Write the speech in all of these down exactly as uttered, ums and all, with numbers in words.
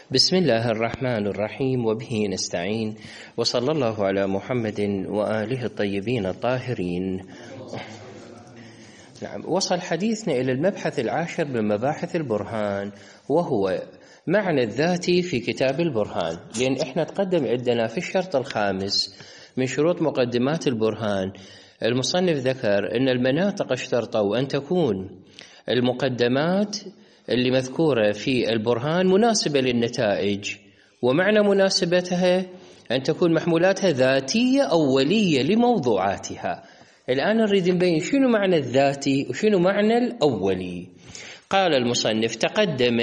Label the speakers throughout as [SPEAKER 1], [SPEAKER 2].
[SPEAKER 1] بسم الله الرحمن الرحيم، وبه نستعين، وصلى الله على محمد وآله الطيبين الطاهرين. نعم، وصل حديثنا إلى المبحث العاشر من مباحث البرهان، وهو معنى الذاتي في كتاب البرهان. لأن إحنا تقدم عندنا في الشرط الخامس من شروط مقدمات البرهان، المصنف ذكر أن المناطق اشترطوا أن تكون المقدمات اللي مذكورة في البرهان مناسبة للنتائج، ومعنى مناسبتها أن تكون محمولاتها ذاتية أولية لموضوعاتها. الآن نريد نبين شنو معنى الذاتي وشنو معنى الأولي. قال المصنف: تقدم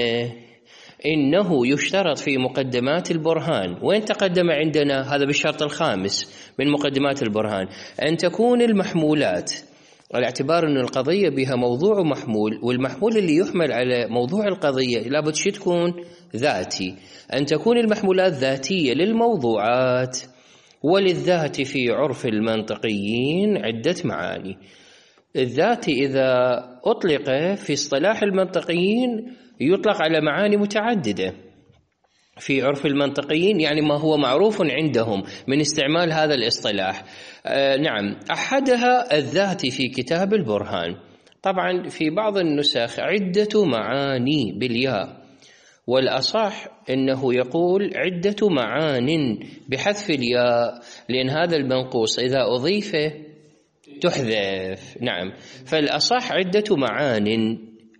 [SPEAKER 1] إنه يشترط في مقدمات البرهان. وين تقدم عندنا؟ هذا بالشرط الخامس من مقدمات البرهان، أن تكون المحمولات، على اعتبار أن القضية بها موضوع ومحمول، والمحمول اللي يحمل على موضوع القضية لابد شي تكون ذاتي، أن تكون المحمولات ذاتية للموضوعات. وللذات في عرف المنطقيين عدة معاني. الذات إذا أطلق في اصطلاح المنطقيين يطلق على معاني متعددة في عرف المنطقيين، يعني ما هو معروف عندهم من استعمال هذا الاصطلاح. آه نعم، أحدها الذات في كتاب البرهان. طبعا في بعض النسخ عدة معاني بالياء، والأصح أنه يقول عدة معان بحذف الياء، لأن هذا المنقوص إذا أضيف تحذف. نعم، فالأصح عدة معان،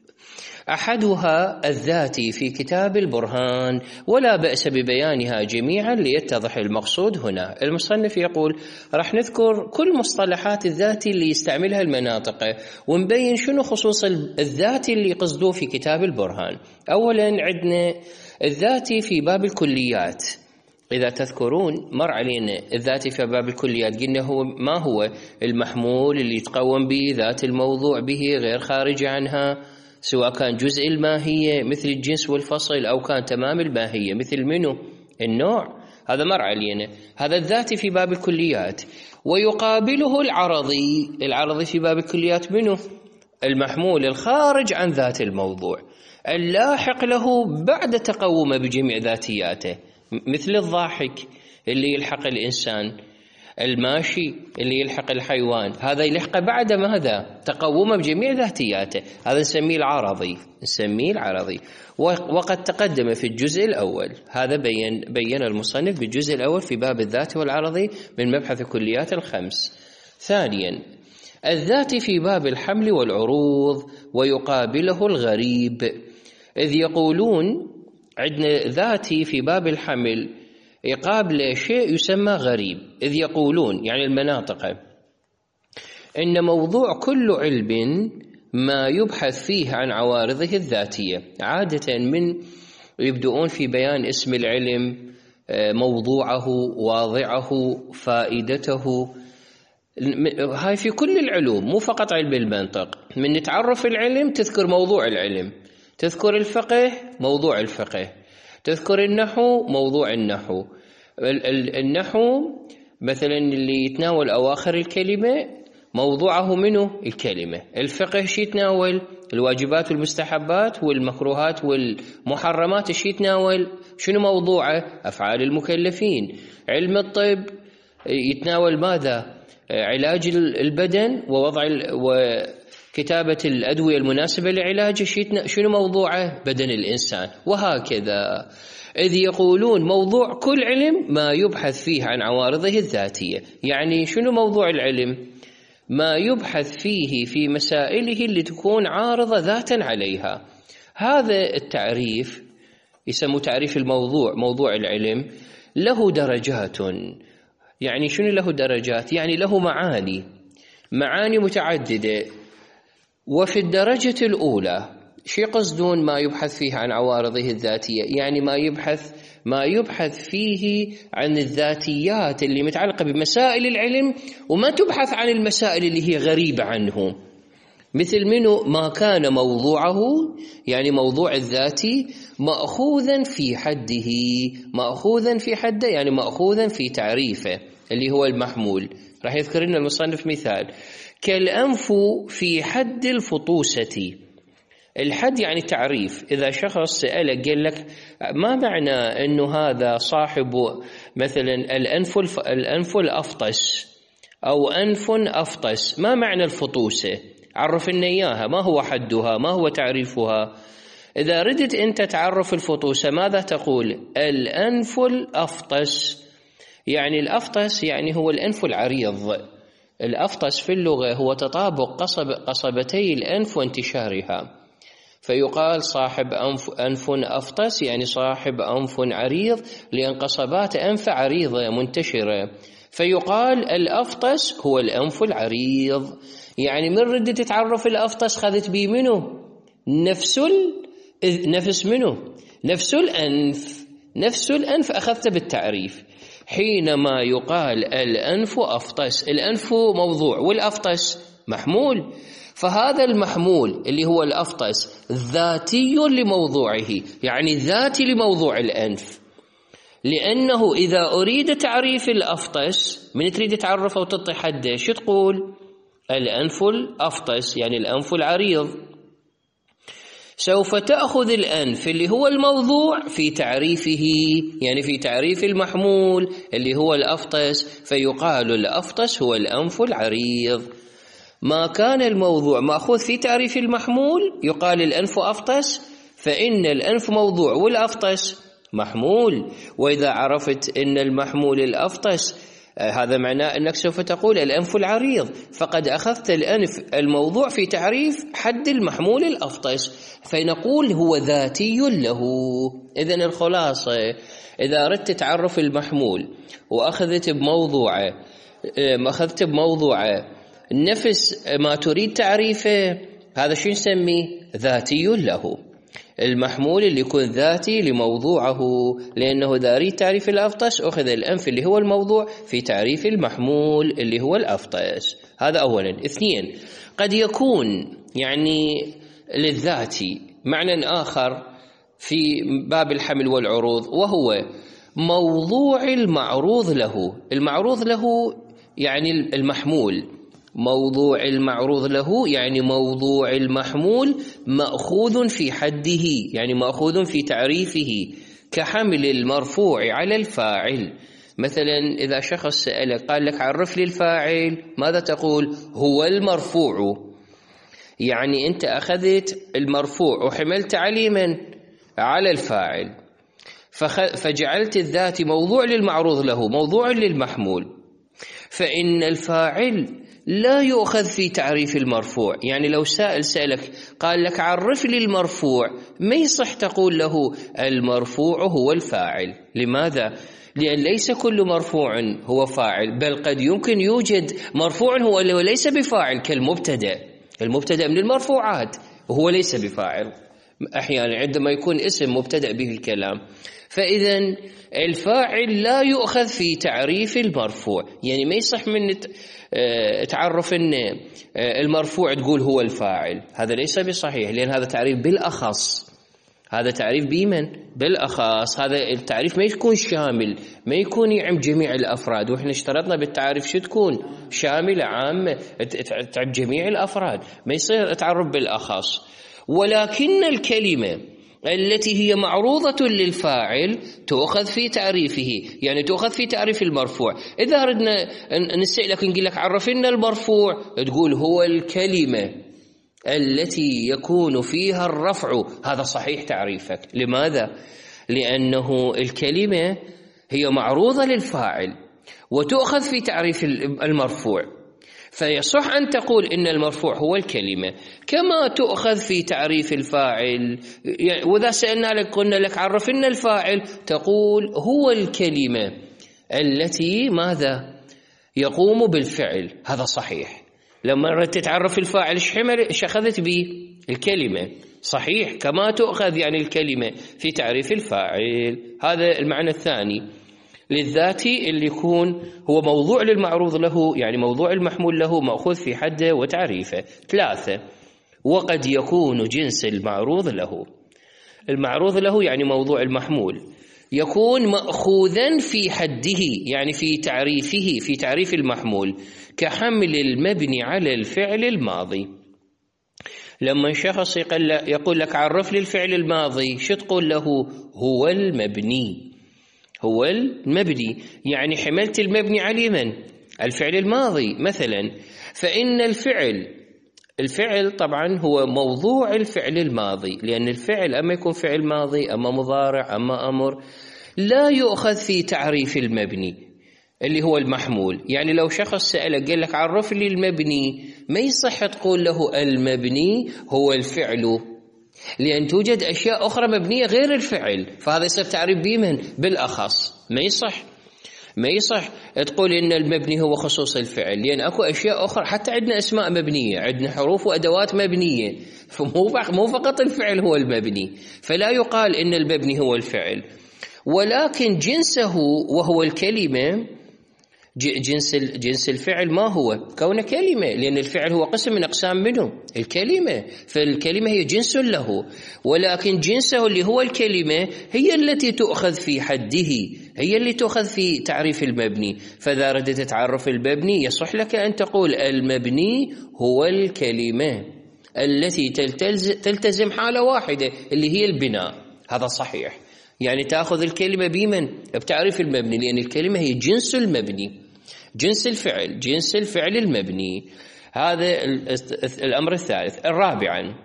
[SPEAKER 1] أحدها الذاتي في كتاب البرهان، ولا بأس ببيانها جميعا ليتضح المقصود. هنا المصنف يقول راح نذكر كل مصطلحات الذاتي اللي يستعملها المناطق، ونبين شنو خصوص الذاتي اللي قصدوه في كتاب البرهان. أولا عندنا الذاتي في باب الكليات. إذا تذكرون مر علينا الذاتي في باب الكليات، قلنا هو ما هو المحمول اللي يتقوم به ذات الموضوع به غير خارج عنها، سواء كان جزء الماهية مثل الجنس والفصل، أو كان تمام الماهية مثل منه النوع. هذا مر علينا، هذا الذاتي في باب الكليات. ويقابله العرضي. العرضي في باب الكليات منه المحمول الخارج عن ذات الموضوع، اللاحق له بعد تقومه بجميع ذاتياته، مثل الضاحك اللي يلحق الإنسان، الماشي اللي يلحق الحيوان، هذا يلحق بعد ماذا؟ تقومه بجميع ذاتياته، هذا نسميه العرضي، نسميه العرضي. وقد تقدم في الجزء الأول، هذا بين بين المصنف بالجزء الأول في باب الذات والعرضي من مبحث الكليات الخمس. ثانيا الذات في باب الحمل والعروض، ويقابله الغريب. إذ يقولون عندنا ذاتي في باب الحمل يقابل شيء يسمى غريب. إذ يقولون يعني المناطق إن موضوع كل علم ما يبحث فيه عن عوارضه الذاتية. عادة من يبدؤون في بيان اسم العلم، موضوعه، واضعه، فائدته. هاي في كل العلوم، مو فقط علم المنطق. من نتعرف العلم تذكر موضوع العلم، تذكر الفقه موضوع الفقه، تذكر النحو موضوع النحو. النحو مثلا اللي يتناول أواخر الكلمة موضوعه منه الكلمة. الفقه شي يتناول الواجبات والمستحبات والمكروهات والمحرمات، شي يتناول شنو موضوعه؟ أفعال المكلفين. علم الطب يتناول ماذا؟ علاج البدن ووضع وكتابة الأدوية المناسبة لعلاجه، شنو موضوعه؟ بدن الإنسان، وهكذا. إذ يقولون موضوع كل علم ما يبحث فيه عن عوارضه الذاتية. يعني شنو موضوع العلم؟ ما يبحث فيه في مسائله اللي تكون عارضة ذاتا عليها. هذا التعريف يسمى تعريف الموضوع. موضوع العلم له درجات. يعني شنو له درجات؟ يعني له معاني معاني متعددة. وفي الدرجة الأولى شي قصدون ما يبحث فيه عن عوارضه الذاتية؟ يعني ما يبحث ما يبحث فيه عن الذاتيات اللي متعلقة بمسائل العلم، وما تبحث عن المسائل اللي هي غريبة عنه. مثل منه ما كان موضوعه، يعني موضوع الذاتي مأخوذا في حده. مأخوذا في حده يعني مأخوذا في تعريفه اللي هو المحمول. راح يذكر لنا المصنف مثال: كالأنف في حد الفطوسة. الحد يعني تعريف. إذا شخص سألك قال لك ما معنى أنه هذا صاحب مثلا الأنف الأنف الأفطس أو أنف أفطس، ما معنى الفطوسة؟ عرف لنا إياها، ما هو حدها، ما هو تعريفها؟ إذا ردت أنت تعرف الفطوسة ماذا تقول؟ الأنف الأفطس، يعني الأفطس يعني هو الأنف العريض. الأفطس في اللغة هو تطابق قصب قصبتي الأنف وانتشارها، فيقال صاحب أنف, أنف أفطس يعني صاحب أنف عريض، لأن قصبات أنف عريضة منتشرة، فيقال الأفطس هو الأنف العريض. يعني من ردة تتعرف الأفطس خذت بي منه نفس نفس منه نفس الأنف نفس الأنف أخذت بالتعريف. حينما يقال الأنف أفطس، الأنف موضوع والأفطس محمول، فهذا المحمول اللي هو الأفطس ذاتي لموضوعه، يعني ذاتي لموضوع الأنف، لأنه إذا أريد تعريف الأفطس من تريد تعرفه وتعطي حده شو تقول؟ الأنف الأفطس يعني الأنف العريض. سوف تأخذ الأنف اللي هو الموضوع في تعريفه، يعني في تعريف المحمول اللي هو الأفطس، فيقال الأفطس هو الأنف العريض. ما كان الموضوع مأخوذ في تعريف المحمول يقال الأنف أفطس، فإن الأنف موضوع والأفطس محمول. وإذا عرفت أن المحمول الأفطس هذا معناه أنك سوف تقول الأنف العريض، فقد أخذت الأنف الموضوع في تعريف حد المحمول الأفطس، فنقول هو ذاتي له. إذن الخلاصة إذا أردت تعرف المحمول وأخذت بموضوعه أخذت بموضوعه نفس ما تريد تعريفه، هذا شو نسميه؟ ذاتي له. المحمول اللي يكون ذاتي لموضوعه، لأنه إذا أريد تعريف الأفطس أخذ الأنف اللي هو الموضوع في تعريف المحمول اللي هو الأفطس. هذا أولا. اثنين، قد يكون يعني للذاتي معنى آخر في باب الحمل والعروض، وهو موضوع المعروض له. المعروض له يعني المحمول، موضوع المعروض له يعني موضوع المحمول مأخوذ في حده، يعني مأخوذ في تعريفه، كحمل المرفوع على الفاعل. مثلا إذا شخص سألك قال لك عرف لي الفاعل، ماذا تقول؟ هو المرفوع. يعني أنت أخذت المرفوع وحملت عليه من؟ على الفاعل، فجعلت الذات موضوع للمعروض له، موضوع للمحمول. فإن الفاعل لا يؤخذ في تعريف المرفوع. يعني لو سائل سألك قال لك عرف لي المرفوع، ما يصح تقول له المرفوع هو الفاعل. لماذا؟ لأن ليس كل مرفوع هو فاعل، بل قد يمكن يوجد مرفوع هو ليس بفاعل، كالمبتدأ. المبتدأ من المرفوعات وهو ليس بفاعل أحيانا عندما يكون اسم مبتدأ به الكلام. فإذا الفاعل لا يؤخذ في تعريف المرفوع، يعني ما يصح من تعرف أن المرفوع تقول هو الفاعل، هذا ليس بصحيح، لأن هذا تعريف بالأخص، هذا تعريف بمن؟ بالأخص. هذا التعريف ما يكون شامل، ما يكون يعم جميع الأفراد، وإحنا اشترطنا بالتعريف شو تكون؟ شاملة عامة تعم جميع الأفراد، ما يصير تعرف بالأخص. ولكن الكلمة التي هي معروضة للفاعل تؤخذ في تعريفه، يعني تؤخذ في تعريف المرفوع. إذا أردنا نسألك نقول لك عرفنا المرفوع، تقول هو الكلمة التي يكون فيها الرفع. هذا صحيح تعريفك. لماذا؟ لأنه الكلمة هي معروضة للفاعل وتؤخذ في تعريف المرفوع، فيصح أن تقول إن المرفوع هو الكلمة كما تؤخذ في تعريف الفاعل. وإذا سألنا لك قلنا لك عرفنا الفاعل، تقول هو الكلمة التي ماذا؟ يقوم بالفعل. هذا صحيح. لما أردت تعرف الفاعل ايش أخذت به؟ الكلمة. صحيح كما تؤخذ يعني الكلمة في تعريف الفاعل. هذا المعنى الثاني للذاتي اللي يكون هو موضوع للمعروض له، يعني موضوع المحمول له مأخوذ في حده وتعريفه. ثلاثة، وقد يكون جنس المعروض له. المعروض له يعني موضوع المحمول يكون مأخوذا في حده، يعني في تعريفه، في تعريف المحمول، كحمل المبني على الفعل الماضي. لما شخص يقول لك عرف لي الفعل الماضي، شو تقول له؟ هو المبني. هو المبني يعني حملت المبني على من؟ الفعل الماضي مثلا. فإن الفعل الفعل طبعا هو موضوع الفعل الماضي، لأن الفعل أما يكون فعل ماضي أما مضارع أما أمر لا يؤخذ في تعريف المبني اللي هو المحمول. يعني لو شخص سألك قال لك عرف لي المبني، ما يصح تقول له المبني هو الفعل، لأن توجد أشياء أخرى مبنية غير الفعل، فهذا يصير تعريف بمن؟ بالأخص. ما يصح ما يصح تقول إن المبني هو خصوص الفعل، لأن أكو أشياء أخرى، حتى عندنا أسماء مبنية، عندنا حروف وأدوات مبنية، فمو مو فقط الفعل هو المبني، فلا يقال إن المبني هو الفعل. ولكن جنسه وهو الكلمة، جنس جنس الفعل ما هو؟ كونه كلمة، لأن الفعل هو قسم من أقسام منه الكلمة، فالكلمة هي جنس له، ولكن جنسه اللي هو الكلمة هي التي تؤخذ في حده، هي اللي تؤخذ في تعريف المبني. فإذا ردت تعرف المبني يصح لك أن تقول المبني هو الكلمة التي تلتزم حالة واحدة اللي هي البناء. هذا صحيح، يعني تأخذ الكلمة بمن؟ بتعريف المبني، لأن الكلمة هي جنس المبني، جنس الفعل، جنس الفعل المبني. هذا الأمر الثالث. الرابعا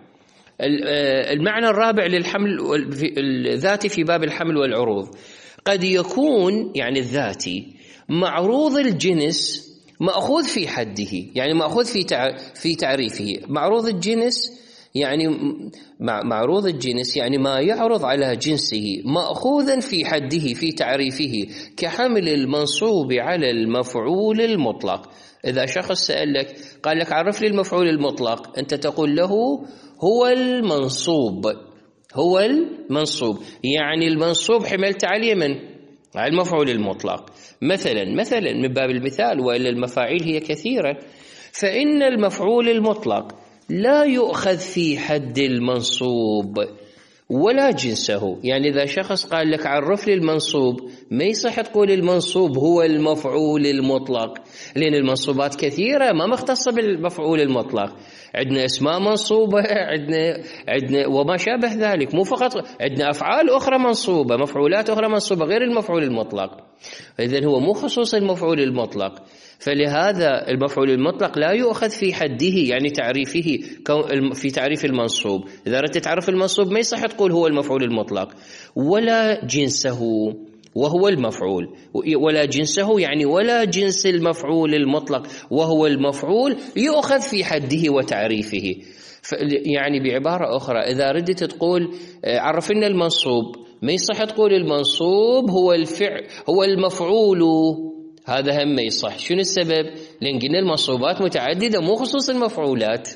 [SPEAKER 1] المعنى الرابع للحمل الذاتي في باب الحمل والعروض، قد يكون يعني الذاتي معروض الجنس مأخوذ في حده، يعني مأخوذ في في تعريفه. معروض الجنس يعني معروض الجنس يعني ما يعرض على جنسه مأخوذا في حده في تعريفه، كحمل المنصوب على المفعول المطلق. إذا شخص سألك قال لك عرف لي المفعول المطلق، أنت تقول له هو المنصوب. هو المنصوب يعني المنصوب حملت عليه من؟ على المفعول المطلق. مثلا مثلا من باب المثال، وإلا المفاعيل هي كثيرة، فإن المفعول المطلق لا يؤخذ في حد المنصوب ولا جنسه. يعني إذا شخص قال لك عرف لي المنصوب، ما يصح تقول المنصوب هو المفعول المطلق، لأن المنصوبات كثيرة ما مختصة بالمفعول المطلق. عندنا اسماء منصوبة، عندنا عندنا وما شابه ذلك، مو فقط عندنا أفعال أخرى منصوبة، مفعولات أخرى منصوبة غير المفعول المطلق. إذن هو مو خصوص المفعول المطلق، فلهذا المفعول المطلق لا يؤخذ في حده يعني تعريفه في تعريف المنصوب. إذا أردت تعرف المنصوب ما يصح تقول هو المفعول المطلق ولا جنسه وهو المفعول، ولا جنسه يعني ولا جنس المفعول المطلق وهو المفعول يؤخذ في حده وتعريفه. يعني بعبارة أخرى إذا ردت تقول عرفنا المنصوب، ما يصح تقول المنصوب هو الفعل هو المفعول، هذا هم ما يصح. شنو السبب؟ لأن قلنا المنصوبات متعددة مو خصوص المفعولات،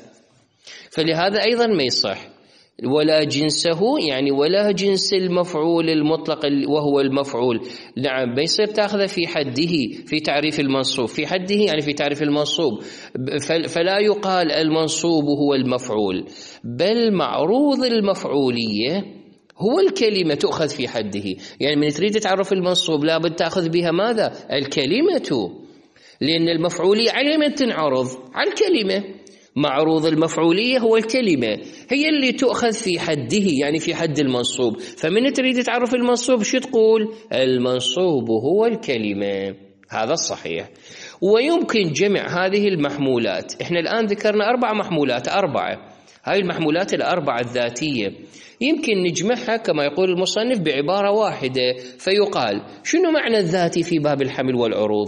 [SPEAKER 1] فلهذا أيضا ما يصح. ولا جنسه يعني ولا جنس المفعول المطلق وهو المفعول، نعم ما يصير تأخذ في حده في تعريف المنصوب، في حده يعني في تعريف المنصوب، فلا يقال المنصوب هو المفعول، بل معروض المفعولية هو الكلمة تؤخذ في حده. يعني من تريد تعرف المنصوب لابد تأخذ بها ماذا؟ الكلمة، لأن المفعولية على من تنعرض؟ على الكلمة. معروض المفعولية هو الكلمة، هي اللي تؤخذ في حده يعني في حد المنصوب. فمن تريد تعرف المنصوب شو تقول؟ المنصوب هو الكلمة. هذا الصحيح. ويمكن جمع هذه المحمولات، احنا الآن ذكرنا أربع محمولات، أربعة، هاي المحمولات الأربعة الذاتية يمكن نجمعها كما يقول المصنف بعبارة واحدة، فيقال شنو معنى الذاتي في باب الحمل والعروض؟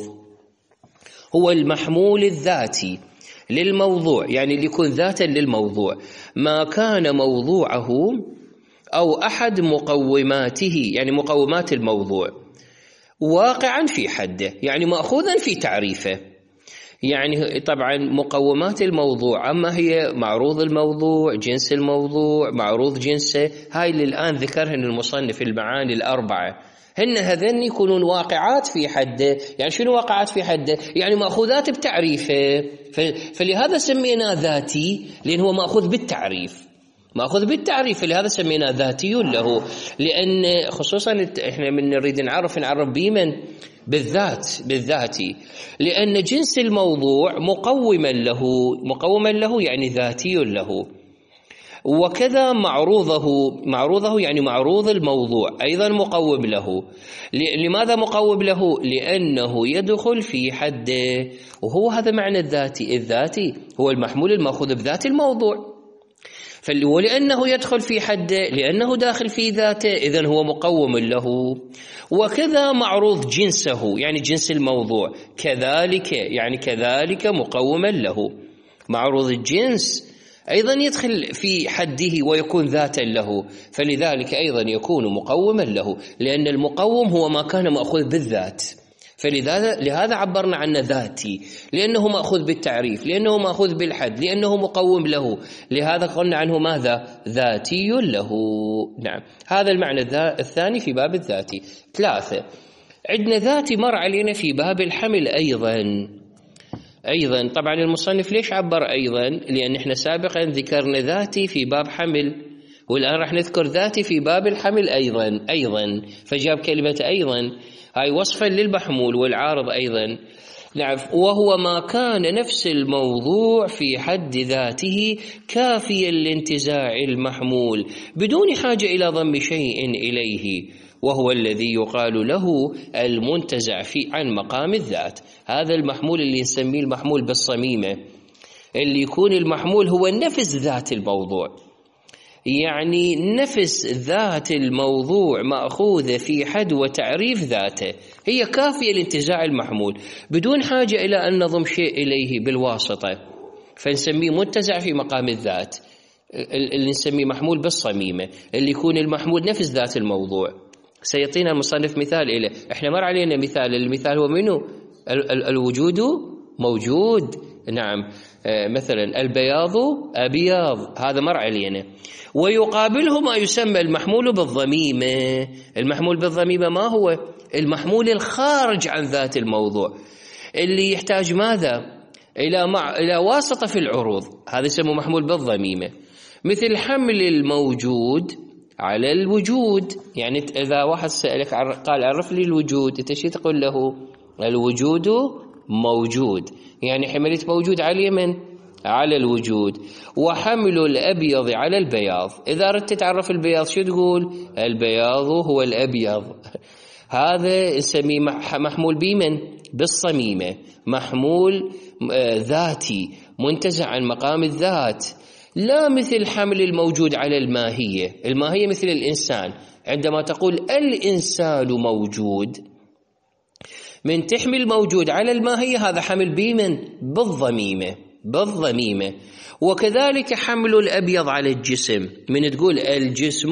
[SPEAKER 1] هو المحمول الذاتي للموضوع، يعني اللي يكون ذاتا للموضوع، ما كان موضوعه أو أحد مقوماته يعني مقومات الموضوع واقعا في حده، يعني مأخوذا في تعريفه. يعني طبعا مقومات الموضوع أما هي معروض الموضوع، جنس الموضوع، معروض جنسه، هاي اللي الآن ذكرهن المصنف المعاني الأربعة، هن هذين يكونون واقعات في حده. يعني شنو واقعات في حده؟ يعني مأخوذات بتعريفه، فلهذا سميناه ذاتي، لأن هو مأخوذ بالتعريف، مأخوذ بالتعريف، لهذا سميناه ذاتي له. لأن خصوصا احنا من نريد نعرف نعرف بمن؟ بالذات، بالذاتي، لأن جنس الموضوع مقوما له، مقوما له يعني ذاتي له. وكذا معروضه، معروضه يعني معروض الموضوع أيضا مقوم له. لماذا مقوم له؟ لأنه يدخل في حده، وهو هذا معنى الذاتي. الذاتي هو المحمول المأخوذ بذات الموضوع، ولأنه يدخل في حده لأنه داخل في ذاته إذن هو مقوم له. وكذا معروض جنسه يعني جنس الموضوع، كذلك يعني كذلك مقوما له. معروض الجنس أيضا يدخل في حده ويكون ذاتا له، فلذلك أيضا يكون مقوما له، لأن المقوم هو ما كان مأخوذ بالذات، فلذا لهذا عبرنا عنه ذاتي، لأنه مأخوذ بالتعريف، لأنه مأخوذ بالحد، لأنه مقوم له، لهذا قلنا عنه ماذا؟ ذاتي له. نعم، هذا المعنى الثاني في باب الذاتي. ثلاثة، عندنا ذاتي مر علينا في باب الحمل أيضا. أيضا طبعا المصنف ليش عبر أيضا؟ لأن احنا سابقا ذكرنا ذاتي في باب حمل، والآن راح نذكر ذاتي في باب الحمل أيضا. أيضا فجاب كلمة أيضا هاي وصفا للمحمول والعارض أيضا. نعم، وهو ما كان نفس الموضوع في حد ذاته كافيا لانتزاع المحمول بدون حاجة إلى ضم شيء إليه، وهو الذي يقال له المنتزع في عن مقام الذات. هذا المحمول اللي نسميه المحمول بالصميمة، اللي يكون المحمول هو نفس ذات الموضوع، يعني نفس ذات الموضوع مأخوذة في حد وتعريف ذاته، هي كافية لانتزاع المحمول بدون حاجة إلى أن نضم شيء إليه بالواسطة، فنسميه منتزع في مقام الذات، اللي نسميه محمول بالصميمة، اللي يكون المحمول نفس ذات الموضوع. سيعطينا المصنف مثال إليه. احنا مر علينا مثال، المثال هو منه الوجود موجود. نعم، مثلا البياض أبيض، هذا مر علينا. ويقابله ما يسمى المحمول بالضميمة. المحمول بالضميمة ما هو؟ المحمول الخارج عن ذات الموضوع، اللي يحتاج ماذا؟ إلى مع... إلى واسطة في العروض، هذا يسمى محمول بالضميمة. مثل حمل الموجود على الوجود، يعني إذا واحد سألك قال عرف لي الوجود، أنت شو تقول له؟ الوجود موجود، يعني حملت موجود على من؟ على الوجود. وحمل الأبيض على البياض، إذا أردت تعرف البياض شو تقول؟ البياض هو الأبيض. هذا نسميه محمول بمن؟ بالصميمة، محمول ذاتي منتزع عن مقام الذات، لا مثل حمل الموجود على الماهية. الماهية مثل الإنسان، عندما تقول الإنسان موجود، من تحمل موجود على الماهية هذا حمل بمن؟ بالضميمة، بالضميمة. وكذلك حمل الأبيض على الجسم، من تقول الجسم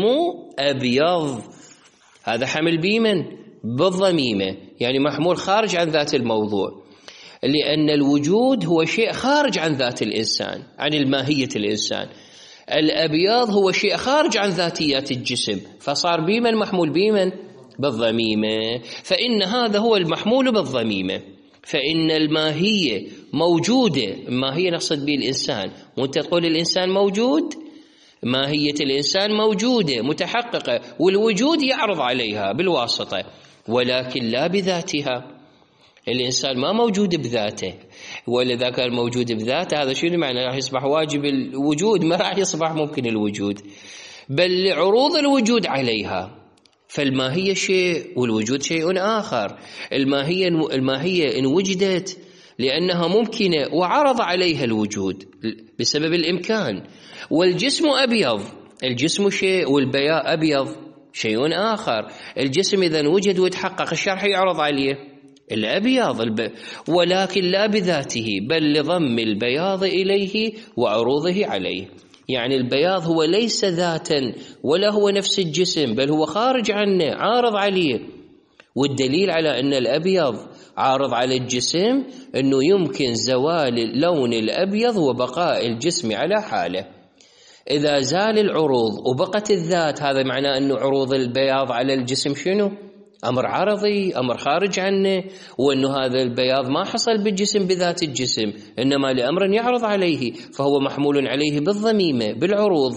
[SPEAKER 1] أبيض، هذا حمل بمن؟ بالضميمة، يعني محمول خارج عن ذات الموضوع، لأن الوجود هو شيء خارج عن ذات الإنسان، عن الماهية الإنسان. الأبيض هو شيء خارج عن ذاتيات الجسم، فصار بمن؟ محمول بمن؟ بالضميمة. فإن هذا هو المحمول بالضميمة، فإن الماهية موجودة، الماهية نقصد به الإنسان، وانت تقول الإنسان موجود، ماهية الإنسان موجودة متحققة، والوجود يعرض عليها بالواسطة، ولكن لا بذاتها. الإنسان ما موجود بذاته، ولذا كان موجود بذاته هذا شنو معنى؟ راح يصبح واجب الوجود، ما راح يصبح ممكن الوجود، بل لعروض الوجود عليها. فالماهية شيء والوجود شيء آخر. الماهية الماهية إن وجدت لأنها ممكنة وعرض عليها الوجود بسبب الإمكان. والجسم أبيض، الجسم شيء والبياء أبيض شيء آخر. الجسم إذا وجد وتحقق الشرح يعرض عليه الأبيض الب... ولكن لا بذاته، بل لضم البياض إليه وعروضه عليه. يعني البياض هو ليس ذاتا ولا هو نفس الجسم، بل هو خارج عنه عارض عليه. والدليل على أن الأبيض عارض على الجسم أنه يمكن زوال لون الأبيض وبقاء الجسم على حاله. إذا زال العروض وبقت الذات، هذا معناه أنه عروض البياض على الجسم شنو؟ أمر عرضي، أمر خارج عنه، وأنه هذا البياض ما حصل بالجسم بذات الجسم، إنما لأمر يعرض عليه، فهو محمول عليه بالضميمة بالعروض.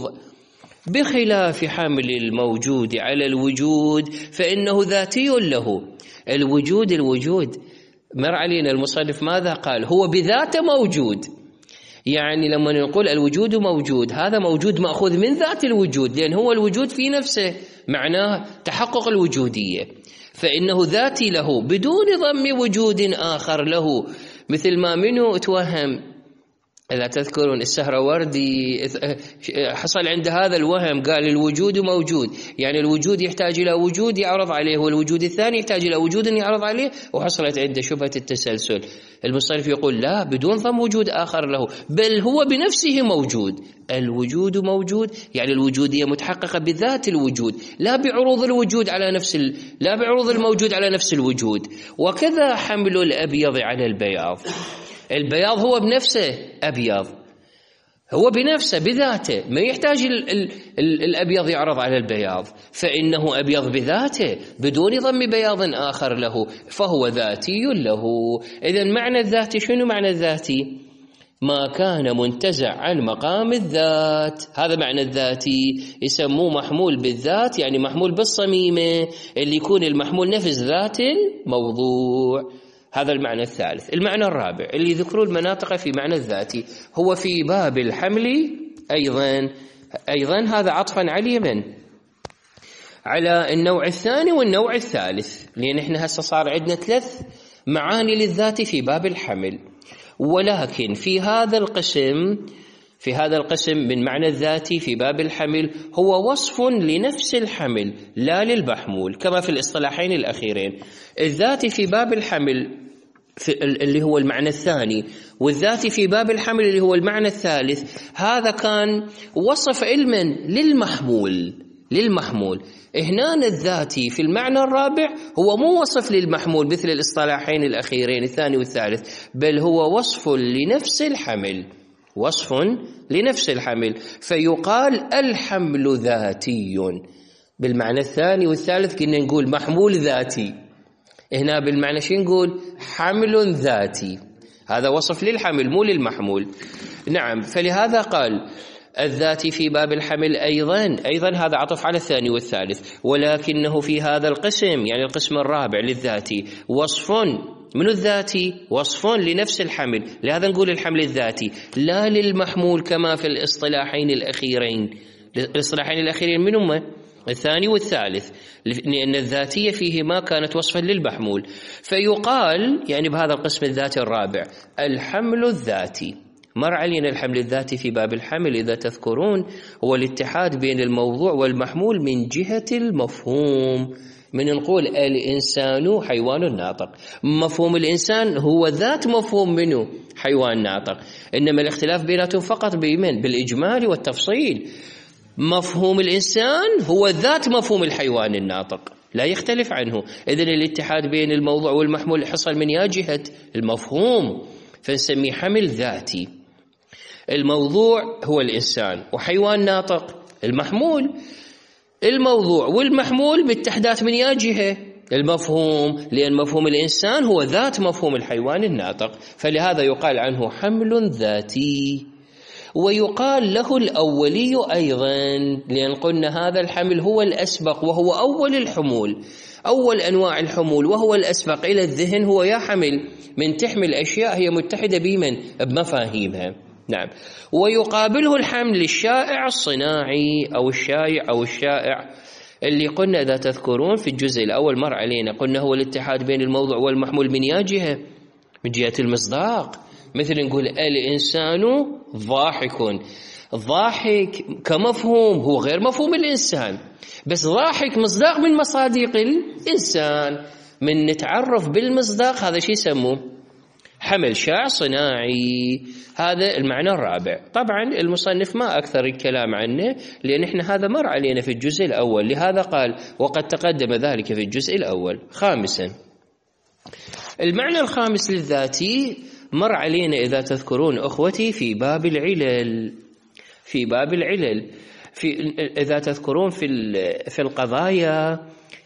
[SPEAKER 1] بخلاف حمل الموجود على الوجود فإنه ذاتي له. الوجود الوجود مر علينا المصنف ماذا قال؟ هو بذاته موجود، يعني لما نقول الوجود موجود، هذا موجود مأخوذ من ذات الوجود، لأن هو الوجود في نفسه معناه تحقق الوجودية، فإنه ذاتي له بدون ضم وجود آخر له، مثل ما منه توهم. إذا تذكرون السهروردي حصل عند هذا الوهم، قال الوجود موجود، يعني الوجود يحتاج إلى وجود يعرض عليه، والوجود الثاني يحتاج إلى وجود يعرض عليه، وحصلت عنده شبهة التسلسل. المصنف يقول لا، بدون ضم وجود آخر له، بل هو بنفسه موجود. الوجود موجود يعني الوجودية متحققة بذات الوجود، لا بعروض الوجود على نفس ال... لا بعروض الموجود على نفس الوجود. وكذا حمل الأبيض على البياض، البياض هو بنفسه أبيض، هو بنفسه بذاته، ما يحتاج ال ال ال الأبيض يعرض على البياض، فإنه أبيض بذاته بدون ضم بياض آخر له، فهو ذاتي له. إذن معنى الذاتي شنو معنى الذاتي؟ ما كان منتزع عن مقام الذات، هذا معنى الذاتي. يسموه محمول بالذات، يعني محمول بالصميمة، اللي يكون المحمول نفس ذات الموضوع. هذا المعنى الثالث. المعنى الرابع اللي يذكروا المناطق في معنى الذاتي هو في باب الحمل أيضا أيضا هذا عطفا على من؟ على النوع الثاني والنوع الثالث، لأن احنا هسه صار عندنا ثلاث معاني للذات في باب الحمل، ولكن في هذا القسم في هذا القسم من معنى الذاتي في باب الحمل هو وصف لنفس الحمل لا للمحمول، كما في الاصطلاحين الأخيرين. الذاتي في باب الحمل في اللي هو المعنى الثاني، والذاتي في باب الحمل اللي هو المعنى الثالث، هذا كان وصف علما للمحمول للمحمول هنا الذاتي في المعنى الرابع هو مو وصف للمحمول مثل الاصطلاحين الأخيرين الثاني والثالث، بل هو وصف لنفس الحمل وصف لنفس الحمل، فيقال الحمل ذاتي. بالمعنى الثاني والثالث كنا نقول محمول ذاتي، هنا بالمعنى شو نقول؟ حمل ذاتي. هذا وصف للحمل مو للمحمول. نعم، فلهذا قال الذاتي في باب الحمل أيضا أيضا هذا عطف على الثاني والثالث، ولكنه في هذا القسم يعني القسم الرابع للذاتي وصف من الذاتي، وصف لنفس الحمل، لهذا نقول الحمل الذاتي لا للمحمول كما في الاصطلاحين الأخيرين. الاصطلاحين الأخيرين من هم؟ الثاني والثالث، لأن الذاتية فيه ما كانت وصفا للمحمول، فيقال يعني بهذا القسم الذاتي الرابع الحمل الذاتي. مر علينا الحمل الذاتي في باب الحمل إذا تذكرون هو الاتحاد بين الموضوع والمحمول من جهة المفهوم. من نقول الإنسان حيوان ناطق، مفهوم الإنسان هو ذات مفهوم منه حيوان ناطق، إنما الاختلاف بيناتهم فقط بمن؟ بالإجمال والتفصيل. مفهوم الإنسان هو ذات مفهوم الحيوان الناطق، لا يختلف عنه. إذن الاتحاد بين الموضوع والمحمول حصل من يا جهة المفهوم، فنسميه حمل ذاتي. الموضوع هو الإنسان، وحيوان ناطق المحمول. الموضوع والمحمول بالتحدات من يا جهة المفهوم، لأن مفهوم الإنسان هو ذات مفهوم الحيوان الناطق، فلهذا يقال عنه حمل ذاتي. ويقال له الأولي أيضا، لأن قلنا هذا الحمل هو الأسبق وهو أول الحمول، أول أنواع الحمول، وهو الأسبق إلى الذهن. هو يا حمل من تحمل أشياء هي متحدة بمن؟ بمفاهيمها. نعم. ويقابله الحمل الشائع الصناعي أو الشائع أو الشائع، اللي قلنا إذا تذكرون في الجزء الأول مر علينا، قلنا هو الاتحاد بين الموضوع والمحمول من يا جهة؟ من جهة المصداق. مثل نقول الإنسان ضاحك، ضاحك كمفهوم هو غير مفهوم الإنسان، بس ضاحك مصداق من مصادق الإنسان. من نتعرف بالمصداق هذا شيء يسموه حمل شائع صناعي. هذا المعنى الرابع. طبعا المصنف ما أكثر الكلام عنه لأن احنا هذا مر علينا في الجزء الأول، لهذا قال وقد تقدم ذلك في الجزء الأول. خامسا، المعنى الخامس للذاتي مر علينا إذا تذكرون أخوتي في باب العلل في باب العلل في إذا تذكرون في في القضايا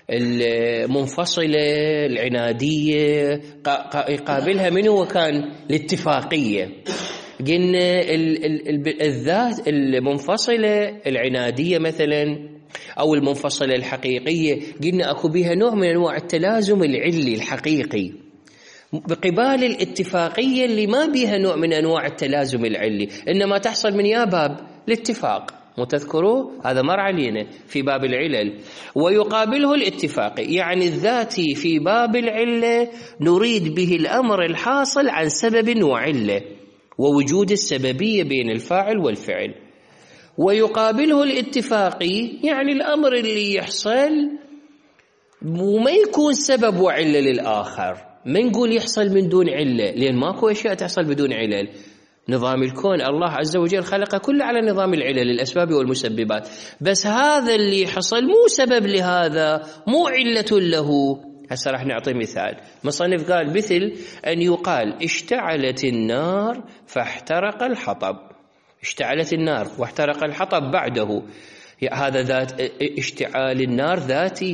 [SPEAKER 1] المنفصلة العنادية يقابلها منه وكان الاتفاقية. قلنا الذات المنفصلة العنادية مثلا أو المنفصلة الحقيقية، قلنا أكو بها نوع من أنواع التلازم العلي الحقيقي. بقبال الاتفاقية اللي ما بيها نوع من أنواع التلازم العلي، إنما تحصل من يا باب الاتفاق، مو تذكروا هذا مر علينا في باب العلل. ويقابله الاتفاقي، يعني الذاتي في باب العلة نريد به الأمر الحاصل عن سبب وعلة ووجود السببية بين الفاعل والفعل. ويقابله الاتفاقي يعني الأمر اللي يحصل وما يكون سبب وعلة للآخر، ما نقول يحصل من دون علة، لأن ماكو أشياء تحصل بدون علل. نظام الكون الله عز وجل خلقه كله على نظام العلل، الأسباب والمسببات، بس هذا اللي حصل مو سبب لهذا، مو علة له. هسه راح نعطي مثال. مصنف قال مثل أن يقال اشتعلت النار فاحترق الحطب، اشتعلت النار واحترق الحطب بعده، هذا ذات اشتعال النار ذاتي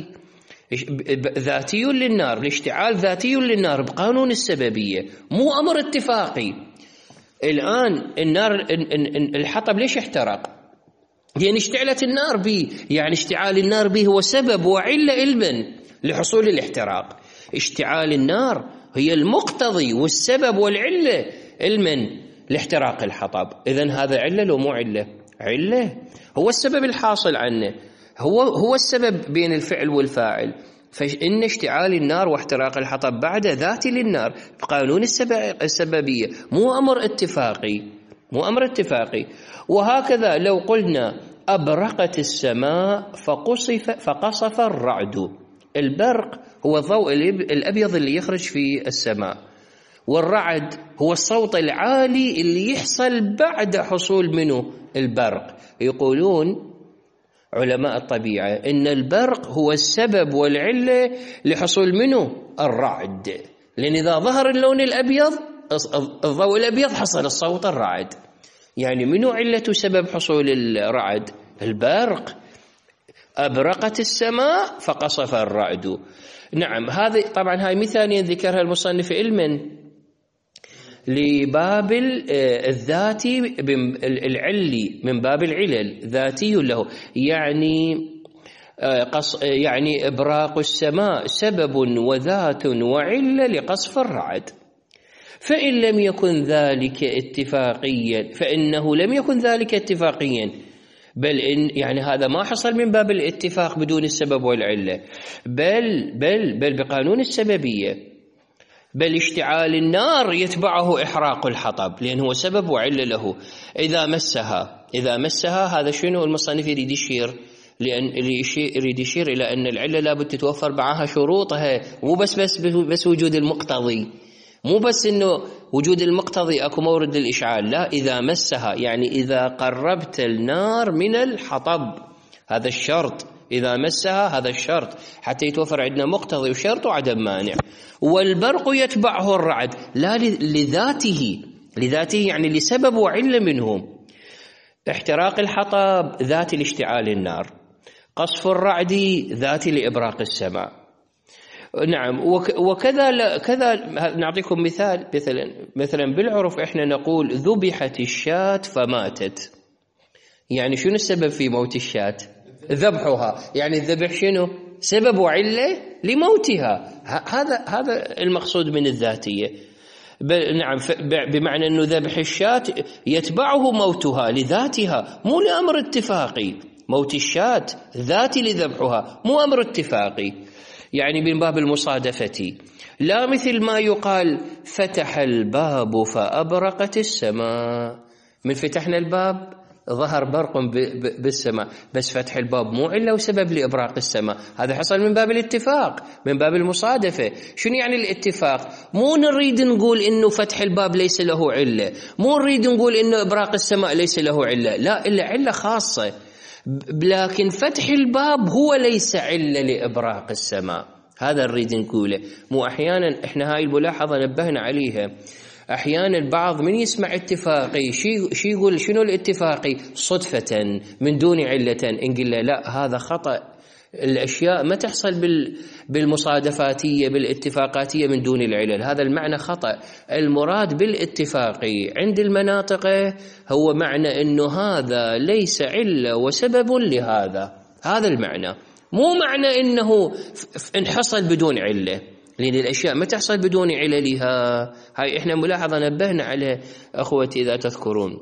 [SPEAKER 1] ذاتي للنار، الاشتعال ذاتي للنار بقانون السببية، مو أمر اتفاقي. الآن النار الحطب ليش احترق؟ لأن اشتعلت النار به، يعني اشتعال النار به هو سبب وعلة علما لحصول الاحتراق. اشتعال النار هي المقتضي والسبب والعلة علما لاحتراق الحطب. إذن هذا علة لو مو علة؟ علة، هو السبب الحاصل عنه، هو هو السبب بين الفعل والفاعل. فإن اشتعال النار واحتراق الحطب بعد ذاتي للنار بقانون السببية، مو أمر اتفاقي، مو أمر اتفاقي. وهكذا لو قلنا أبرقت السماء فقصف فقصف الرعد، البرق هو الضوء الأبيض اللي يخرج في السماء، والرعد هو الصوت العالي اللي يحصل بعد حصول منه البرق. يقولون علماء الطبيعة إن البرق هو السبب والعلة لحصول منه الرعد، لأن إذا ظهر اللون الأبيض الضوء الأبيض حصل الصوت الرعد. يعني منو علة سبب حصول الرعد؟ البرق. أبرقت السماء فقصف الرعد. نعم، هذه طبعا هاي مثالين ذكرها المصنف علما لباب الذاتي العلي من باب العلل، ذاتي له، يعني قص يعني إبراق السماء سبب وذات وعلة لقصف الرعد. فإن لم يكن ذلك اتفاقيا فإنه لم يكن ذلك اتفاقيا، بل إن يعني هذا ما حصل من باب الاتفاق بدون السبب والعلة، بل بل بل بقانون السببية. بل اشتعال النار يتبعه إحراق الحطب، لأنه هو سبب وعلة له. إذا مسها إذا مسها هذا شنو المصنف يريد يشير؟ لأن اللي يريد يشير إلى أن العلة لابد تتوفر معها شروطها، مو بس بس بس وجود المقتضي، مو بس إنه وجود المقتضي أكو مورد الإشعال، لا، إذا مسها يعني إذا قربت النار من الحطب، هذا الشرط. إذا مسها هذا الشرط حتى يتوفر عندنا مقتضي وشرط وعدم مانع. والبرق يتبعه الرعد، لا لذاته، لذاته يعني لسبب وعلة منهم. احتراق الحطب ذاتي لاشتعال النار، قصف الرعد ذاتي لإبراق السماء. نعم، وكذا كذا. نعطيكم مثال، مثلا مثلا بالعرف احنا نقول ذبحت الشاة فماتت، يعني شنو السبب في موت الشاة؟ ذبحها، يعني الذبح شنو؟ سبب وعلة لموتها. هذا هذا المقصود من الذاتية. نعم، بمعنى أنه ذبح الشاة يتبعه موتها لذاتها، مو لأمر اتفاقي. موت الشاة ذاتي لذبحها، مو أمر اتفاقي، يعني من باب المصادفة. لا مثل ما يقال فتح الباب فأبرقت السماء، من فتحنا الباب ظهر برق بالسماء، بس فتح الباب مو علة وسبب لإبراق السماء، هذا حصل من باب الاتفاق، من باب المصادفة. شنو يعني الاتفاق؟ مو نريد نقول إنه فتح الباب ليس له علة، مو نريد نقول إنه إبراق السماء ليس له علة، لا، إلا علة خاصة، لكن فتح الباب هو ليس علة لإبراق السماء، هذا نريد نقوله. مو أحيانا إحنا هاي الملاحظة نبهنا عليها، أحيانا البعض من يسمع اتفاقي شي شي يقول شنو الاتفاقي؟ صدفة من دون علة. إن قلنا لا، هذا خطأ. الأشياء ما تحصل بالمصادفاتية بالاتفاقاتية من دون العلل، هذا المعنى خطأ. المراد بالاتفاقي عند المناطق هو معنى أنه هذا ليس علة وسبب لهذا، هذا المعنى، مو معنى أنه انحصل بدون علة. لأن الأشياء ما تحصل بدون عللها. هاي إحنا ملاحظة نبهنا على أخوتي إذا تذكرون.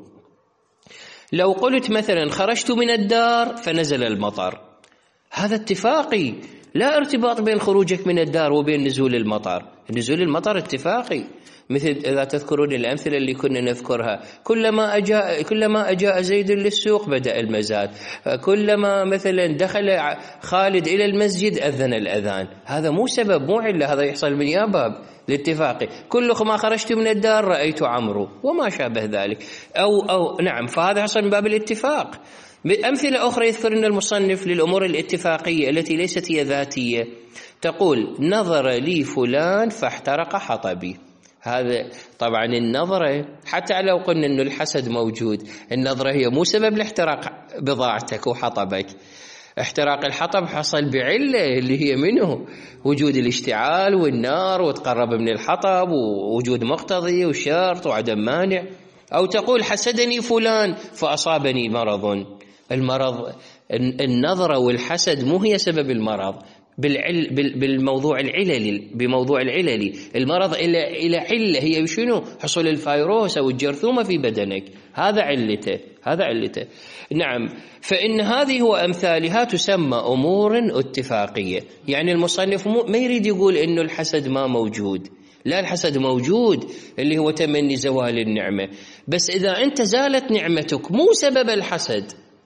[SPEAKER 1] لو قلت مثلا خرجت من الدار فنزل المطر، هذا اتفاقي، لا ارتباط بين خروجك من الدار وبين نزول المطر. نزول المطر اتفاقي، مثل إذا تذكرون الأمثلة اللي كنا نذكرها، كلما أجاء كلما أجاء زيد للسوق بدأ المزاد، كلما مثلا دخل خالد إلى المسجد أذن الأذان. هذا مو سبب، مو علة، هذا يحصل من يا باب الاتفاقي. كل ما خرجت من الدار رأيت عمرو وما شابه ذلك، أو أو نعم، فهذا يحصل من باب الاتفاق. بأمثلة أخرى يذكرنا المصنف للأمور الاتفاقية التي ليست هي ذاتية، تقول نظر لي فلان فاحترق حطبي. هذا طبعا النظرة، حتى لو قلنا أنه الحسد موجود، النظرة هي مو سبب لاحتراق بضاعتك وحطبك. احتراق الحطب حصل بعلة اللي هي منه وجود الاشتعال والنار وتقرب من الحطب ووجود مقتضي وشرط وعدم مانع. أو تقول حسدني فلان فأصابني مرض. المرض النظرة والحسد مو هي سبب المرض، بالعل بالموضوع العللي، بموضوع العللي. المرض إلى إلى علة، هي شنو؟ حصول الفيروس أو الجرثومة في بدنك، هذا علته، هذا علته. نعم، فإن هذه وأمثالها تسمى أمور اتفاقية. يعني المصنف ما يريد يقول إنه الحسد ما موجود، لا، الحسد موجود اللي هو تمني زوال النعمة، بس إذا أنت زالت نعمتك مو سبب الحسد.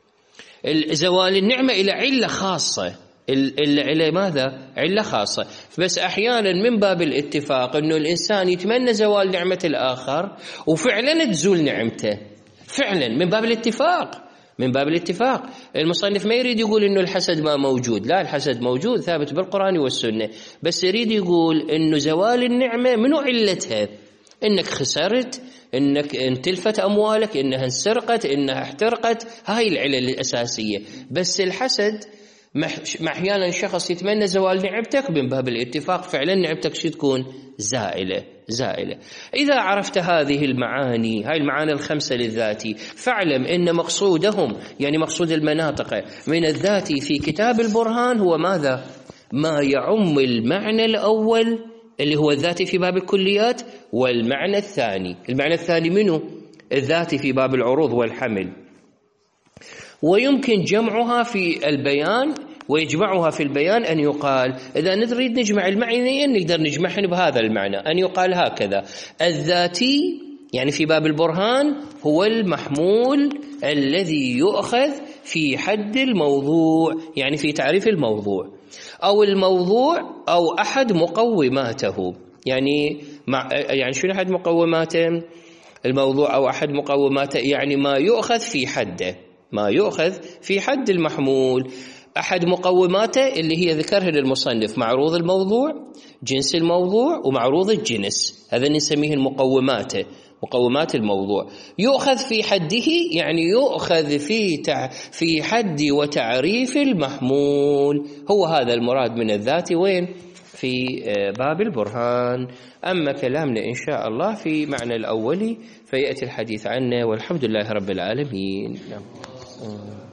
[SPEAKER 1] زوال النعمة إلى علة خاصة، إلى ماذا؟ علة خاصة. بس أحيانا من باب الاتفاق أنه الإنسان يتمنى زوال نعمة الآخر وفعلا تزول نعمته، فعلا من باب الاتفاق، من باب الاتفاق. المصنف ما يريد يقول إنه الحسد ما موجود، لا، الحسد موجود ثابت بالقرآن والسنة، بس يريد يقول إنه زوال النعمة منو علتها؟ إنك خسرت، إنك انتلفت أموالك، إنها انسرقت، إنها احترقت، هاي العلل الأساسية. بس الحسد ما أحيانا شخص يتمنى زوال نعمتك، من باب الاتفاق فعلا نعمتك شو تكون؟ زائلة، زائلة. إذا عرفت هذه المعاني، هاي المعاني الخمسة للذاتي، فاعلم إن مقصودهم، يعني مقصود المناطق من الذاتي في كتاب البرهان هو ماذا؟ ما يعم المعنى الأول اللي هو الذاتي في باب الكليات، والمعنى الثاني، المعنى الثاني منه؟ الذاتي في باب العروض والحمل. ويمكن جمعها في البيان، ويجمعها في البيان أن يقال، إذا نريد نجمع المعنيين نقدر نجمعهن بهذا المعنى، أن يقال هكذا: الذاتي يعني في باب البرهان هو المحمول الذي يؤخذ في حد الموضوع، يعني في تعريف الموضوع، أو الموضوع أو أحد مقوماته. يعني مع يعني شنو أحد مقوماته؟ الموضوع أو أحد مقوماته يعني ما يؤخذ في حده، ما يؤخذ في حد المحمول. أحد مقوماته اللي هي ذكرها للمصنف: معروض الموضوع، جنس الموضوع، ومعروض الجنس، هذا نسميه المقومات، مقومات الموضوع. يؤخذ في حده يعني يؤخذ في تع... في حد وتعريف المحمول. هو هذا المراد من الذات، وين؟ في باب البرهان. أما كلامنا إن شاء الله في معنى الأولي فيأتي الحديث عنه، والحمد لله رب العالمين.